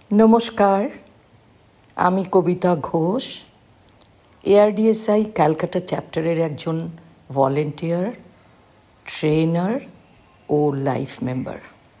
নমস্কার, আমি কবিতা ঘোষ, এআরডিএসআই ক্যালকাটা চ্যাপ্টারের একজন ভলেন্টিয়ার, ট্রেনার ও লাইফ মেম্বার।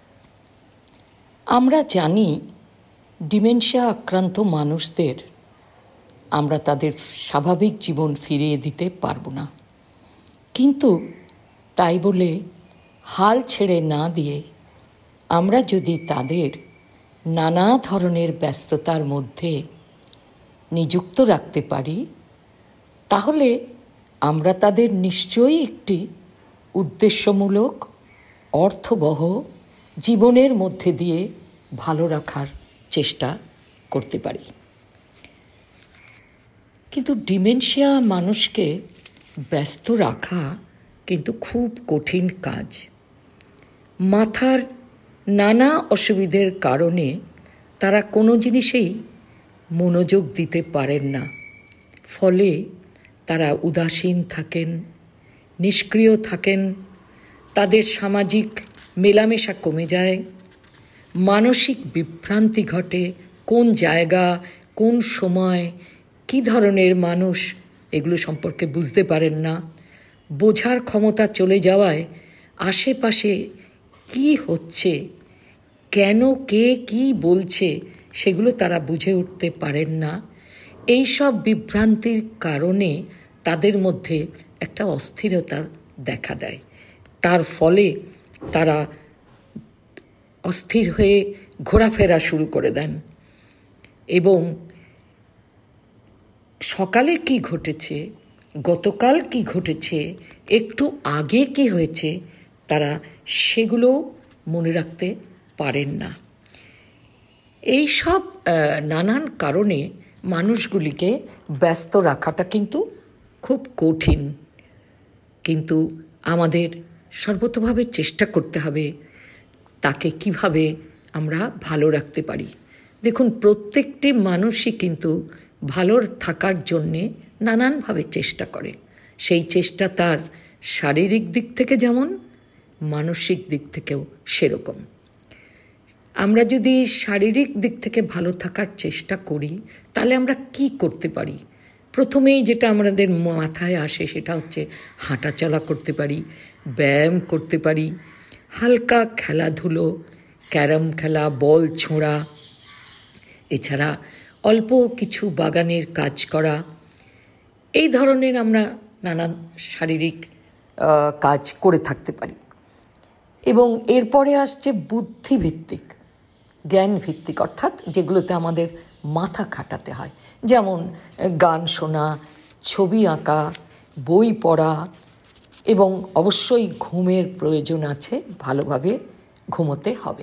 আমরা জানি ডিমেনশিয়া আক্রান্ত মানুষদের আমরা তাদের স্বাভাবিক জীবন ফিরিয়ে দিতে পারব না, কিন্তু তাই বলে হাল ছেড়ে না দিয়ে আমরা যদি তাদের নানা ধরনের ব্যস্ততার মধ্যে নিযুক্ত রাখতে পারি, তাহলে আমরা তাদের নিশ্চয়ই একটি উদ্দেশ্যমূলক, অর্থবহ জীবনের মধ্যে দিয়ে ভালো রাখার চেষ্টা করতে পারি। কিন্তু ডিমেনশিয়া মানুষকে ব্যস্ত রাখা কিন্তু খুব কঠিন কাজ। মাথার নানা অসুবিধার কারণে তারা কোনো জিনিসেই মনোযোগ দিতে পারেন না, ফলে তারা উদাসীন থাকেন, নিষ্ক্রিয় থাকেন, তাদের সামাজিক মেলামেশা কমে যায়, মানসিক বিভ্রান্তি ঘটে, কোন জায়গা, কোন সময়, কী ধরনের মানুষ এগুলো সম্পর্কে বুঝতে পারেন না। বোঝার ক্ষমতা চলে যাওয়ায় আশেপাশে কি হচ্ছে, কেন কে কি বলছে সেগুলো তারা বুঝে উঠতে পারেন না। এই সব বিভ্রান্তির কারণে তাদের মধ্যে একটা অস্থিরতা দেখা দেয়। তার ফলে তারা অস্থির হয়ে ঘোরাফেরা শুরু করে দেন এবং সকালে কি ঘটেছে, গতকাল কি ঘটেছে, একটু আগে কি হয়েছে, তারা সেগুলো মনে রাখতে পারেন না। এই সব নানান কারণে মানুষগুলিকে ব্যস্ত রাখাটা কিন্তু খুব কঠিন, কিন্তু আমাদের সর্বতোভাবে চেষ্টা করতে হবে তাকে কিভাবে আমরা ভালো রাখতে পারি। দেখুন, প্রত্যেকটি মানুষই কিন্তু ভালো থাকার জন্যে নানানভাবে চেষ্টা করে। সেই চেষ্টা তার শারীরিক দিক থেকে যেমন, মানসিক দিক থেকেও সেরকম। আমরা যদি শারীরিক দিক থেকে ভালো থাকার চেষ্টা করি, তাহলে আমরা কি করতে পারি? প্রথমেই যেটা আমাদের মাথায় আসে সেটা হচ্ছে হাঁটাচলা করতে পারি, ব্যায়াম করতে পারি, হালকা খেলাধুলো, ক্যারাম খেলা, বল ছোঁড়া, এছাড়া অল্প কিছু বাগানের কাজ করা, এই ধরনের আমরা নানান শারীরিক কাজ করে থাকতে পারি। এবং এরপরে আসছে বুদ্ধিভিত্তিক, জ্ঞানভিত্তিক, অর্থাৎ যেগুলোতে আমাদের মাথা খাটাতে হয়, যেমন গান শোনা, ছবি আঁকা, বই পড়া, এবং অবশ্যই ঘুমের প্রয়োজন আছে, ভালোভাবে ঘুমোতে হবে।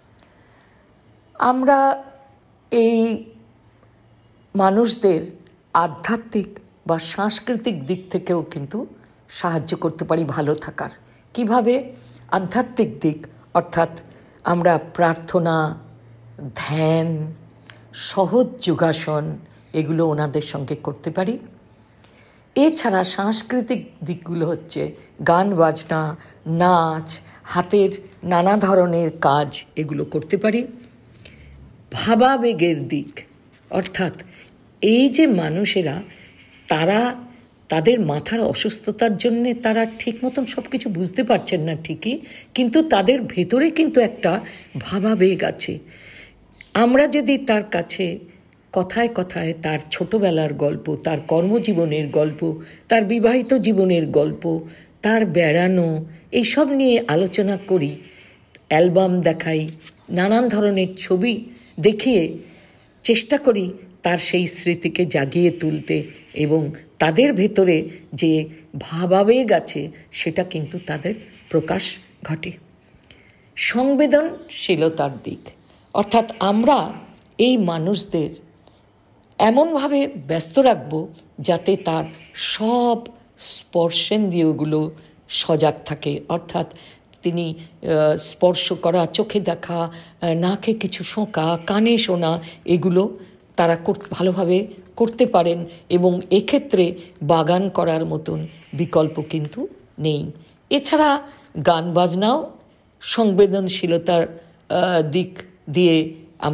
আমরা এই মানুষদের আধ্যাত্মিক বা সাংস্কৃতিক দিক থেকেও কিন্তু সাহায্য করতে পারি ভালো থাকার। কিভাবে? আধ্যাত্মিক দিক অর্থাৎ আমরা প্রার্থনা, ধ্যান, সহজ যোগাসন এগুলো ওনাদের সঙ্গে করতে পারি। এছাড়া সাংস্কৃতিক দিকগুলো হচ্ছে গান বাজনা, নাচ, হাতের নানা ধরনের কাজ, এগুলো করতে পারি। ভাবাবেগের দিক অর্থাৎ এই যে মানুষেরা, তারা তাদের মাথার অসুস্থতার জন্যে তারা ঠিক মতন সব কিছু বুঝতে পারছেন না ঠিকই, কিন্তু তাদের ভেতরে কিন্তু একটা ভাবাবেগ আছে। আমরা যদি তার কাছে কথায় কথায় তার ছোটবেলার গল্প, তার কর্মজীবনের গল্প, তার বিবাহিত জীবনের গল্প, তার বেড়ানো, এইসব নিয়ে আলোচনা করি, অ্যালবাম দেখাই, নানান ধরনের ছবি দেখিয়ে চেষ্টা করি তার সেই স্মৃতিকে জাগিয়ে তুলতে, এবং তাদের ভেতরে যে ভাবাবেগ আছে সেটা কিন্তু তাদের প্রকাশ ঘটে। সংবেদনশীলতার দিক অর্থাৎ আমরা এই মানুষদের এমনভাবে ব্যস্ত রাখব যাতে তার সব স্পর্শেন্দ্রিয়গুলো সজাগ থাকে, অর্থাৎ তিনি স্পর্শ করা, চোখে দেখা, নাকে কিছু শোঁকা, কানে শোনা, এগুলো তারা ভালোভাবে করতে পারেন, এবং এক্ষেত্রে বাগান করার মতন বিকল্প কিন্তু নেই। এছাড়া গান বাজনাও সংবেদনশীলতার দিক দিয়ে আমরা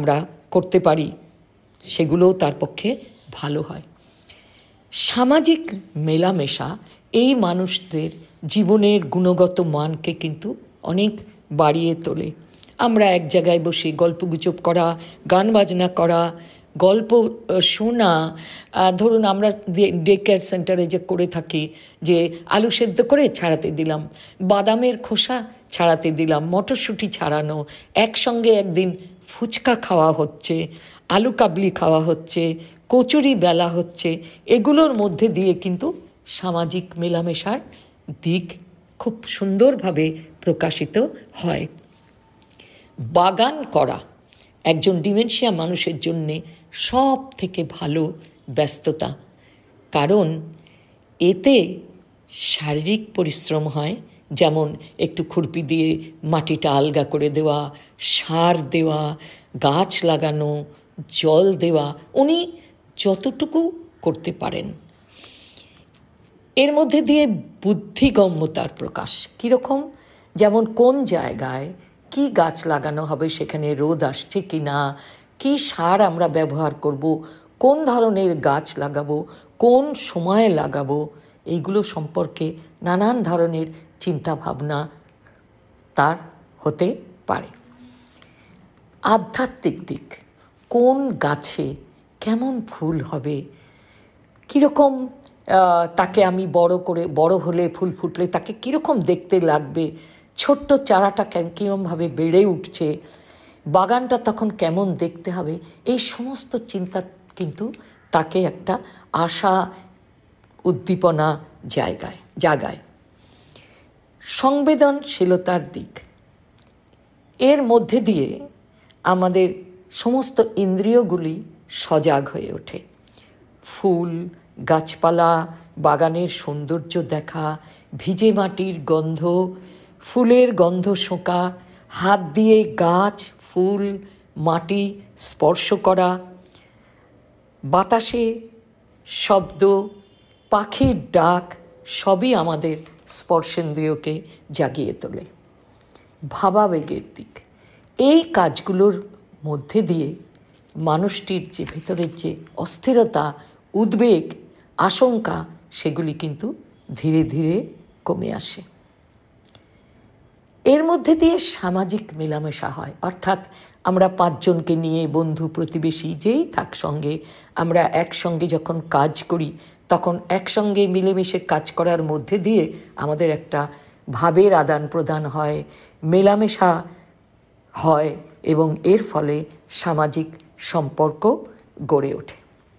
করতে পারি, সেগুলোও তার পক্ষে ভালো হয়। সামাজিক মেলামেশা এই মানুষদের জীবনের গুণগত মানকে কিন্তু অনেক বাড়িয়ে তোলে। আমরা এক জায়গায় বসে গল্পগুজব করা, গান বাজনা করা, গল্প শোনা, ধরুন আমরা ডে কেয়ার সেন্টারে যে করে থাকি, যে আলু সেদ্ধ করে ছাড়াতে দিলাম, বাদামের খোসা ছাড়াতে দিলাম, মটরশুঁটি ছাড়ানো, একসঙ্গে একদিন ফুচকা খাওয়া হচ্ছে, আলু কাবলি খাওয়া হচ্ছে, কচুরি বেলা হচ্ছে, এগুলোর মধ্যে দিয়ে কিন্তু সামাজিক মেলামেশার দিক খুব সুন্দরভাবে প্রকাশিত হয়। বাগান করা একজন ডিমেনশিয়া মানুষের জন্যে সব থেকে ভালো ব্যস্ততা, কারণ এতে শারীরিক পরিশ্রম হয়, যেমন একটু খুরপি দিয়ে মাটিটা আলগা করে দেওয়া, সার দেওয়া, গাছ লাগানো, জল দেওয়া, উনি যতটুকু করতে পারেন। এর মধ্যে দিয়ে বুদ্ধিগম্যতার প্রকাশ কীরকম, যেমন কোন জায়গায় কি গাছ লাগানো হবে, সেখানে রোদ আসছে কি না, কী সার আমরা ব্যবহার করব, কোন ধরনের গাছ লাগাবো, কোন সময়ে লাগাবো, এইগুলো সম্পর্কে নানান ধরনের চিন্তাভাবনা তার হতে পারে। আধ্যাত্মিক দিক, কোন গাছে কেমন ফুল হবে, কীরকম তাকে আমি বড় হলে ফুল ফুটলে তাকে কীরকম দেখতে লাগবে, ছোট্ট চারাটা কীরকমভাবে বেড়ে উঠছে, বাগানটা তখন কেমন দেখতে হবে, এই সমস্ত চিন্তা কিন্তু তাকে একটা আশা উদ্দীপনা জাগায়। সংবেদনশীলতার দিক, এর মধ্যে দিয়ে আমাদের সমস্ত ইন্দ্রিয়গুলি সজাগ হয়ে ওঠে। ফুল, গাছপালা, বাগানের সৌন্দর্য দেখা, ভিজে মাটির গন্ধ, ফুলের গন্ধ শোঁকা, হাত দিয়ে গাছ, ফুল, মাটি স্পর্শ করা, বাতাসে শব্দ, পাখির ডাক, সবই আমাদের স্পর্শেন্দ্রিয়কে জাগিয়ে তোলে। ভাবাবেগের দিক, এই কাজগুলোর মধ্যে দিয়ে মানুষটির যে ভেতরের যে অস্থিরতা, উদ্বেগ, আশঙ্কা, সেগুলি কিন্তু ধীরে ধীরে কমে আসে। এর মধ্যে দিয়ে সামাজিক মেলামেশা হয়, অর্থাৎ আমরা 5 জনকে নিয়ে, বন্ধু প্রতিবেশী যেই থাক সঙ্গে, আমরা একসঙ্গে যখন কাজ করি, তখন একসঙ্গে মিলেমিশে কাজ করার মধ্যে দিয়ে আমাদের একটা ভাবের আদান প্রদান হয়, মেলামেশা হয়, এবং এর ফলে সামাজিক সম্পর্ক গড়ে ওঠে।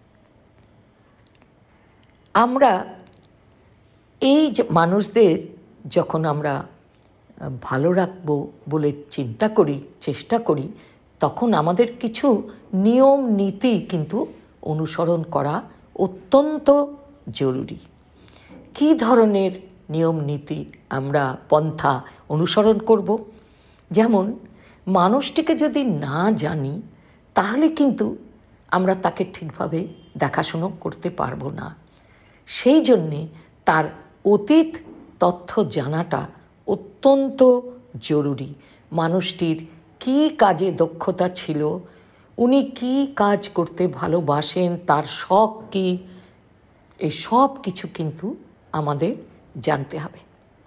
আমরা এই মানুষদের যখন আমরা ভালো রাখবো বলে চিন্তা করি, চেষ্টা করি, তখন আমাদের কিছু নিয়ম নীতি কিন্তু অনুসরণ করা অত্যন্ত জরুরি। কী ধরনের নিয়ম নীতি আমরা পন্থা অনুসরণ করব? যেমন মানুষটিকে যদি না জানি, তাহলে কিন্তু আমরা তাকে ঠিকভাবে দেখাশুনো করতে পারবো না। সেই জন্যে তার অতীত তথ্য জানাটা অত্যন্ত জরুরি। মানুষটির কী কাজে দক্ষতা ছিল, উনি কী কাজ করতে ভালোবাসেন, তার শখ কী, এই সব কিছু কিন্তু আমাদের জানতে হবে।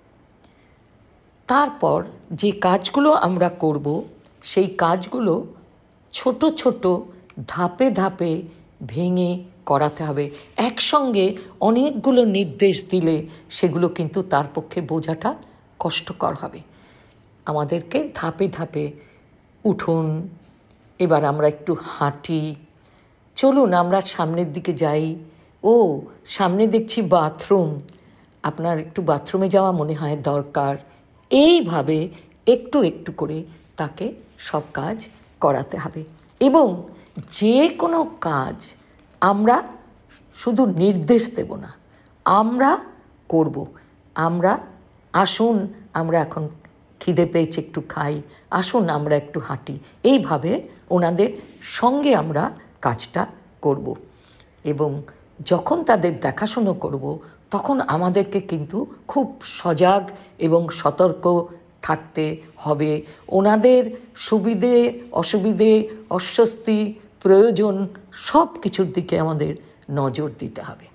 তারপর যে কাজগুলো আমরা করব, সেই কাজগুলো ছোট ছোট ধাপে ধাপে ভেঙে করাতে হবে। একসঙ্গে অনেকগুলো নির্দেশ দিলে সেগুলো কিন্তু তার পক্ষে বোঝাটা কষ্টকর হবে। আমাদেরকে ধাপে ধাপে, উঠুন, এবার আমরা একটু হাঁটি, চলুন আমরা সামনের দিকে যাই, ও সামনে দেখছি বাথরুম, আপনার একটু বাথরুমে যাওয়া মনে হয় দরকার। এইভাবে একটু একটু করে তাকে সব কাজ করাতে হবে। এবং যে কোনো কাজ আমরা শুধু নির্দেশ দেব না, আমরা করব। আমরা আসুন, আমরা এখন খিদে পেয়েছে, একটু খাই, আসুন আমরা একটু হাঁটি, এইভাবে ওনাদের সঙ্গে আমরা কাজটা করব। এবং যখন তাদের দেখাশুনো করব, তখন আমাদেরকে কিন্তু খুব সজাগ এবং সতর্ক থাকতে হবে। ওনাদের সুবিধে, অসুবিধে, অস্বস্তি প্রয়োজন সব কিছুর দিকে আমাদের নজর দিতে হবে।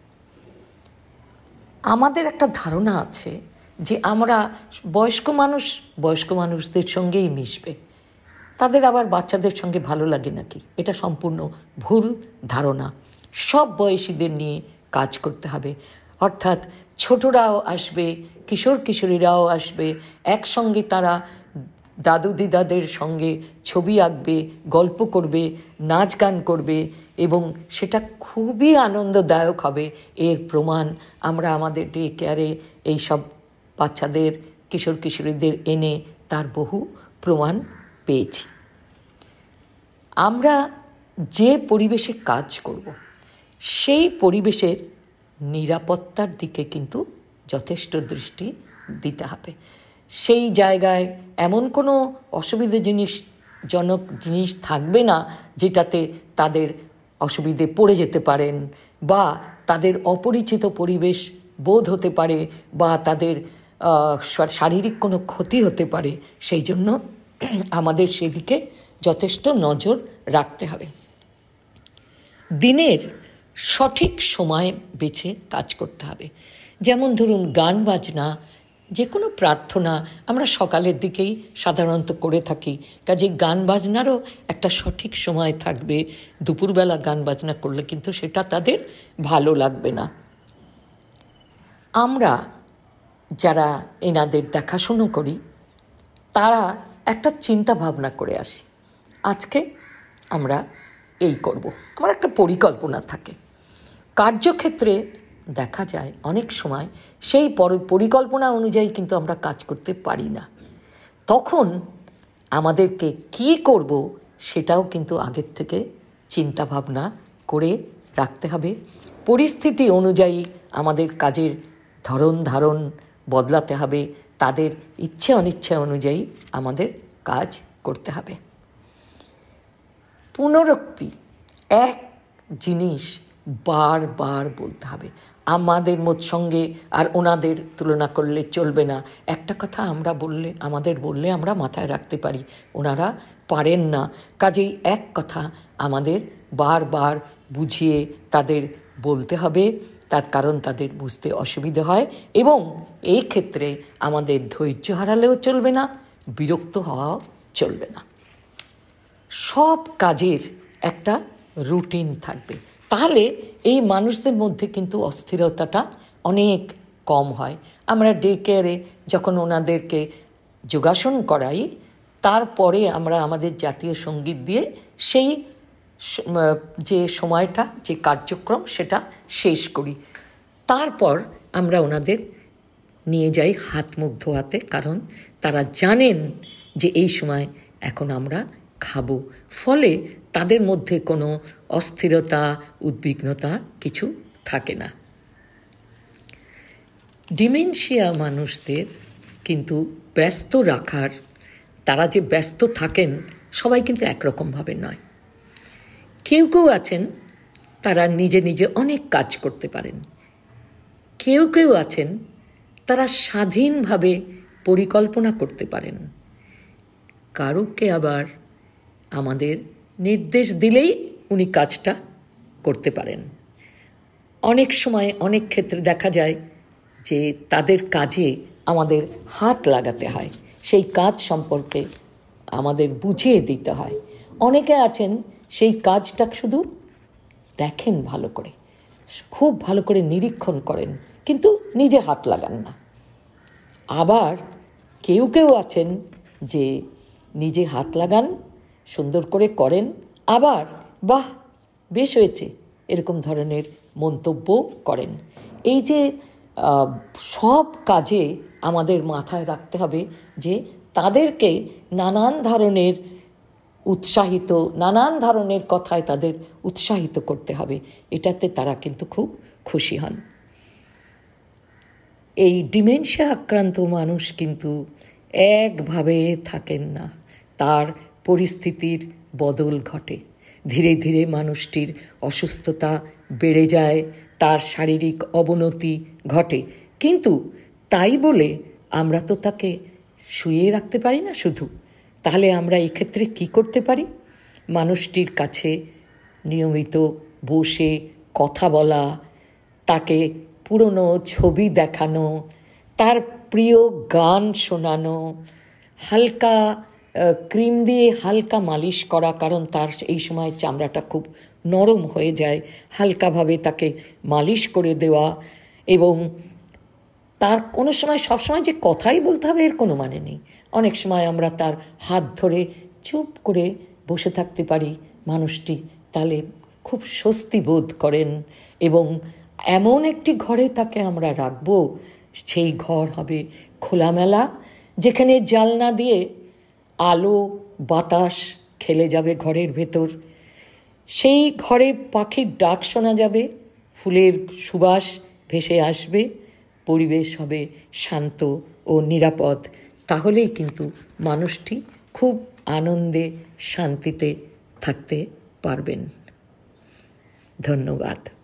আমাদের একটা ধারণা আছে যে আমরা বয়স্ক মানুষদের সঙ্গেই মিশবে, তাদের আবার বাচ্চাদের সঙ্গে ভালো লাগে নাকি? এটা সম্পূর্ণ ভুল ধারণা। সব বয়সীদের নিয়ে কাজ করতে হবে, অর্থাৎ ছোটরাও আসবে, কিশোর কিশোরীরাও আসবে, একসঙ্গে তারা দাদু দিদাদের সঙ্গে ছবি আঁকবে, গল্প করবে, নাচ গান করবে এবং সেটা খুবই আনন্দদায়ক হবে। এর প্রমাণ আমরা আমাদের ডে কেয়ারে এইসব বাচ্চাদের, কিশোর কিশোরীদের এনে তার বহু প্রমাণ পেয়েছি। আমরা যে পরিবেশে কাজ করব সেই পরিবেশের নিরাপত্তার দিকে কিন্তু যথেষ্ট দৃষ্টি দিতে হবে। সেই জায়গায় এমন কোনো অসুবিধাজনক জিনিস থাকবে না যেটাতে তাদের অসুবিধে পড়ে যেতে পারেন, বা তাদের অপরিচিত পরিবেশ বোধ হতে পারে, বা তাদের শারীরিক কোনো ক্ষতি হতে পারে। সেই জন্য আমাদের সেদিকে যথেষ্ট নজর রাখতে হবে। দিনের সঠিক সময় বেছে কাজ করতে হবে। যেমন ধরুন গান বাজনা, যে কোনো প্রার্থনা আমরা সকালের দিকেই সাধারণত করে থাকি, কাজে গান বাজনারও একটা সঠিক সময় থাকবে। দুপুরবেলা গান বাজনা করলে কিন্তু সেটা তাদের ভালো লাগবে না। আমরা যারা এনাদের দেখাশুনো করি তারা একটা চিন্তা ভাবনা করে আসি, আজকে আমরা এই করব, আমার একটা পরিকল্পনা থাকে। কার্যক্ষেত্রে দেখা যায় অনেক সময় সেই পরিকল্পনা অনুযায়ী কিন্তু আমরা কাজ করতে পারি না। তখন আমাদেরকে কি করব সেটাও কিন্তু আগের থেকে চিন্তা ভাবনা করে রাখতে হবে। পরিস্থিতি অনুযায়ী আমাদের কাজের ধারণ বদলাতে হবে, তাদের ইচ্ছে অনিচ্ছা অনুযায়ী আমাদের কাজ করতে হবে। পুনরুক্তি, এক জিনিস বারবার বলতে হবে। আমাদের সঙ্গে আর ওনাদের তুলনা করলে চলবে না। একটা কথা আমাদের বললে আমরা মাথায় রাখতে পারি, ওনারা পারেন না। কাজেই এক কথা আমাদের বারবার বুঝিয়ে তাদের বলতে হবে, তার কারণ তাদের বুঝতে অসুবিধে হয়। এবং এই ক্ষেত্রে আমাদের ধৈর্য হারালেও চলবে না, বিরক্ত হওয়াও চলবে না। সব কাজের একটা রুটিন থাকবে, তাহলে এই মানুষদের মধ্যে কিন্তু অস্থিরতাটা অনেক কম হয়। আমরা ডে কেয়ারে যখন ওনাদেরকে যোগাসন করাই, তারপরে আমরা আমাদের জাতীয় সঙ্গীত দিয়ে সেই যে সময়টা, যে কার্যক্রম সেটা শেষ করি। তারপর আমরা ওনাদের নিয়ে যাই হাত মুখ ধোয়াতে, কারণ তারা জানেন যে এই সময় এখন আমরা খাবো। ফলে তাদের মধ্যে কোনো অস্থিরতা, উদ্বিগ্নতা কিছু থাকে না। ডিমেনশিয়া মানুষদের কিন্তু ব্যস্ত রাখার, তারা যে ব্যস্ত থাকেন সবাই কিন্তু একরকমভাবে নয়। কেউ কেউ আছেন তারা নিজে নিজে অনেক কাজ করতে পারেন, কেউ কেউ আছেন তারা স্বাধীনভাবে পরিকল্পনা করতে পারেন, কারোকে আবার আমাদের নির্দেশ দিলেই উনি কাজটা করতে পারেন। অনেক সময় অনেক ক্ষেত্রে দেখা যায় যে তাদের কাজে আমাদের হাত লাগাতে হয়, সেই কাজ সম্পর্কে আমাদের বুঝিয়ে দিতে হয়। অনেকে আছেন সেই কাজটা শুধু দেখেন ভালো করে, খুব ভালো করে নিরীক্ষণ করেন, কিন্তু নিজে হাত লাগান না। আবার কেউ কেউ আছেন যে নিজে হাত লাগান, সুন্দর করে করেন, আবার বাহ বেশ হয়েছে এরকম ধরনের মন্তব্য করেন। এই যে সব কাজে আমাদের মাথায় রাখতে হবে যে তাদেরকে নানান ধরনের কথায় তাদের উৎসাহিত করতে হবে, এটাতে তারা কিন্তু খুব খুশি হন। এই ডিমেনশিয়া আক্রান্ত মানুষ কিন্তু একভাবে থাকেন না, তার পরিস্থিতির বদল ঘটে। ধীরে ধীরে মানুষটির অসুস্থতা বেড়ে যায়, তার শারীরিক অবনতি ঘটে, কিন্তু তাই বলে আমরা তো তাকে শুয়ে রাখতে পারি না শুধু। তাহলে আমরা এক্ষেত্রে কি করতে পারি? মানুষটির কাছে নিয়মিত বসে কথা বলা, তাকে পুরনো ছবি দেখানো, তার প্রিয় গান শোনানো, হালকা ক্রিম দিয়ে হালকা মালিশ করা, কারণ তার এই সময় চামড়াটা খুব নরম হয়ে যায়, হালকাভাবে তাকে মালিশ করে দেওয়া। এবং তার কোনো সময় সবসময় যে কথাই বলতে হবে এর কোনো মানে নেই। অনেক সময় আমরা তার হাত ধরে চুপ করে বসে থাকতে পারি, মানুষটি তাহলে খুব স্বস্তি বোধ করেন। এবং এমন একটি ঘরে তাকে আমরা রাখবো, সেই ঘর হবে খোলামেলা, যেখানে জানলা দিয়ে আলো বাতাস খেলে যাবে ঘরের ভেতর। সেই ঘরে পাখির ডাক শোনা যাবে, ফুলের সুবাস ভেসে আসবে, পরিবেশ হবে শান্ত ও নিরাপদ। তাহলেই কিন্তু মানুষটি খুব আনন্দে শান্তিতে থাকতে পারবেন। ধন্যবাদ।